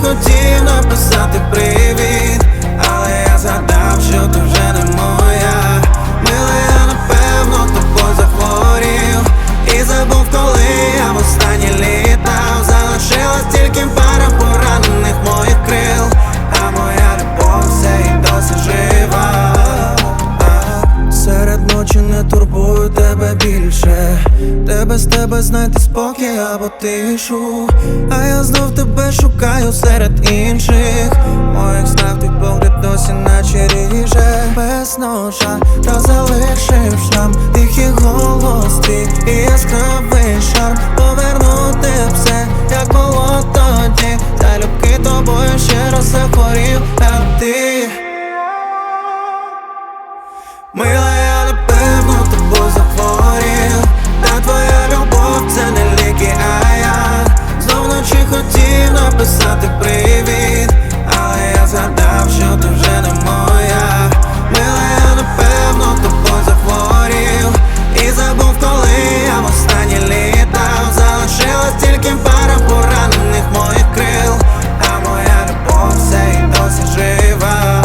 хотів написати привіт, але я згадав, що ти вже не моя. Мила, я напевно тобою захворів і забув, коли я востаннє літав. Залишилась тільки пара поранених моїх крил, а моя любов все і досі жива. Серед ночі не турбую тебе більше, без тебе знайти спокій або тишу. А я знов тебе шукаю серед інших. Моїх снах твій погляд досі наче ріже. Без ножа та залишив шрам, тихий голос твій і яскравий шарм. Повернути все, як було тоді. Залюбки тобою ще раз захворів, а ти мила, я напевно тобою захворів. Та твоя любов це не ліки, а я знов вночі хотів написати привіт, але я згадав, що ти вже не моя. Мила, я напевно тобою захворів і забув, коли я востаннє літав. Залишилась тільки пара поранених моїх крил, а моя любов все і досі жива.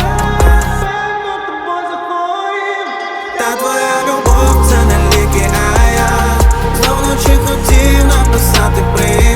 Та твоя любов це не ліки, а я знов вночі хотів написати привіт.